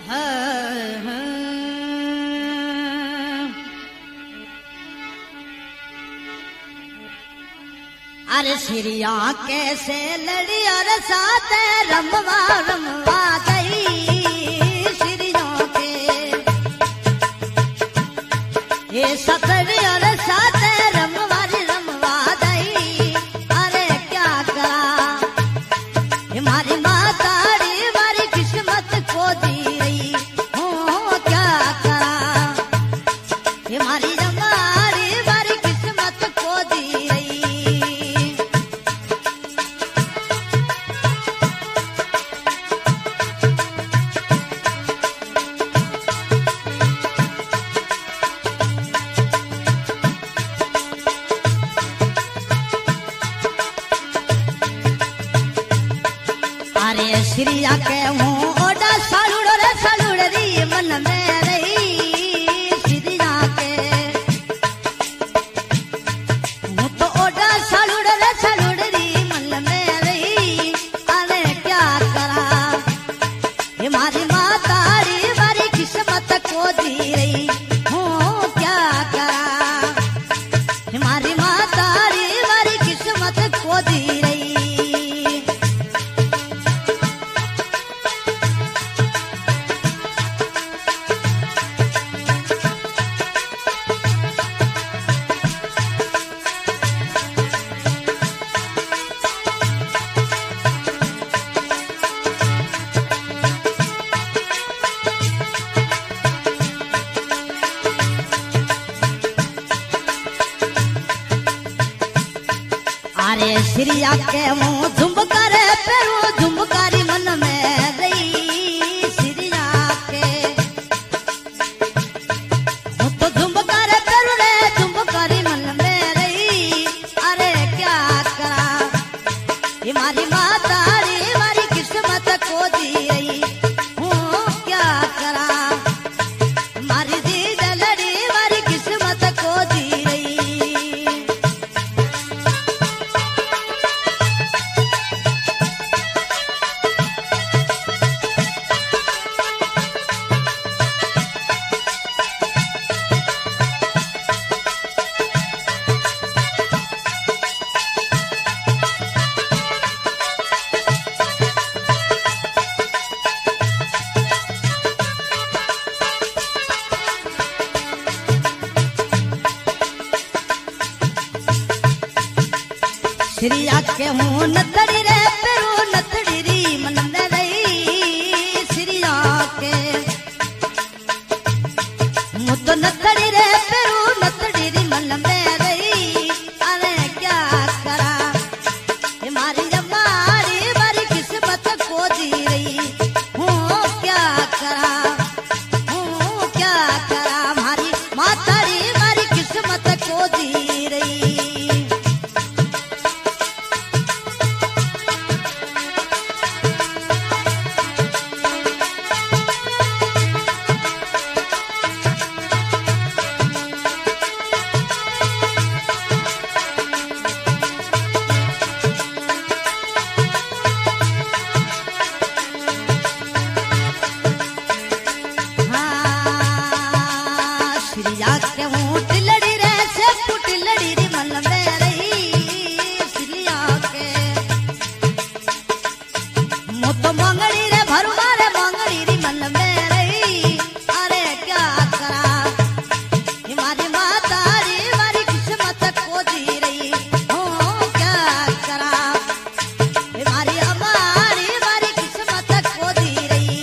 अरे सिरिया कैसे लड़ी और साथ रमवा रमवा गई सिरियों के ये सतड़ी और साथ रमवा गई। अरे क्या करा हमारी माताड़ी हमारी किस्मत को दी रही हो। क्या करा हमारी रमाड़ी हमारी किस्मत को दी रही। अरे श्रिया के हूँ ओडा सालुड़ रे सालुड़ री मन में रही श्रिया के हूँ तो ओडा सालुड़ रे सालुड़ री मन में रही। अरे क्या करा हमारी माताड़ी हमारी किस्मत को दी रही हूँ। क्या करा हमारी माताड़ी हमारी किस्मत को दी रही। अरे श्रिया के मुँह झुमकर पेरू झुमकारी मन में रही श्रिया के मुँह तो झुमकर पेरू रे झुमकारी मन में रही। अरे क्या करा हमारी माताड़ी हमारी किस्मत को दी रही हूँ। क्या करा हमारी दी जलड़ी हमारी किस्मत को दी रही। श्रिया के हूँ नथड़ी रे पेरू नथड़ी री मन में रही श्रिया के हूँ तो नथड़ी रे पेरू नथड़ी री मन में रही। अरे क्या करा हमारी जमाड़ी हमारी किस्मत को दी रही हूँ। क्या करा हूँ क्या करा हमारी माताड़ी हमारी किस्मत को दी रही। श्रिया के हूँ टिलड़ी रे से पुटिलड़ी री मन में रही श्रिया के मुँह तो मंगड़ी रे भरुआ रे मंगड़ी री मन में रही। अरे क्या करा हमारी माताड़ी हमारी किस्मत को दी रही हूँ। क्या करा हमारी हमारी हमारी किस्मत को दी रही।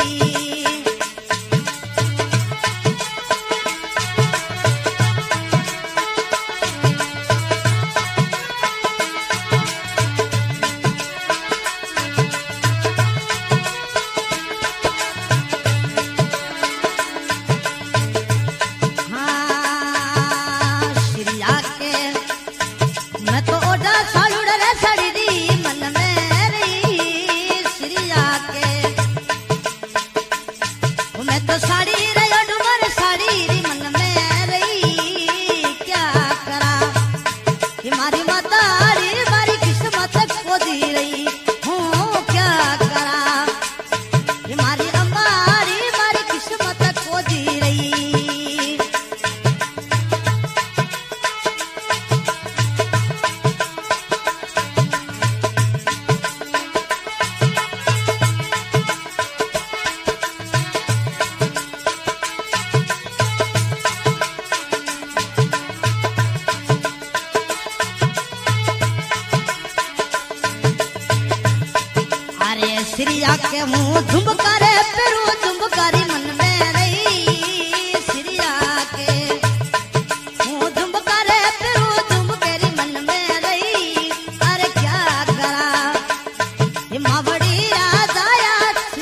के हूँ झुमकारे पेरू झुमकारी मन में रही सिरिया के हूँ झुमकारे पेरू झुमकेरी मन में रही अरे क्या करा ये मावड़ी राजाया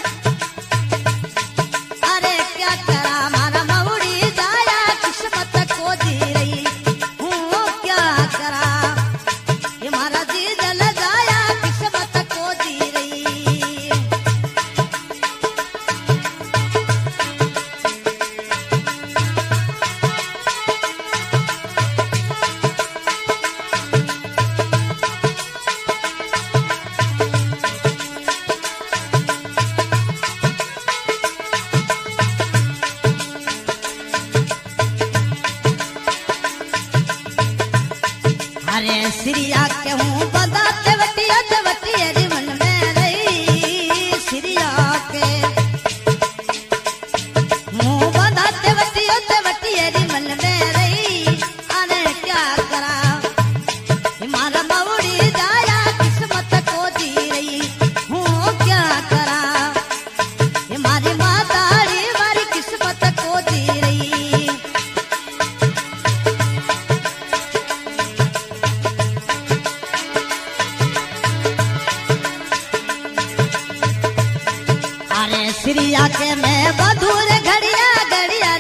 अरे क्या करा मारा मावड़ी जाया किस्मत को दी रही हूँ क्या करा ये मारा जी जल जाया किस्मत को दी रही अरे सिरिया के हूँ बंदाते वटिया मन में रही सिरिया के हूँ बंदाते वटिया मन में रही अरे क्या करा मारा मऊड़ी जाया किस्मत को दी रही हूँ क्या करा मारी माताड़ी मारी किस्मत को दी रही अरे सिरिया के मैं बधूर घड़िया घड़िया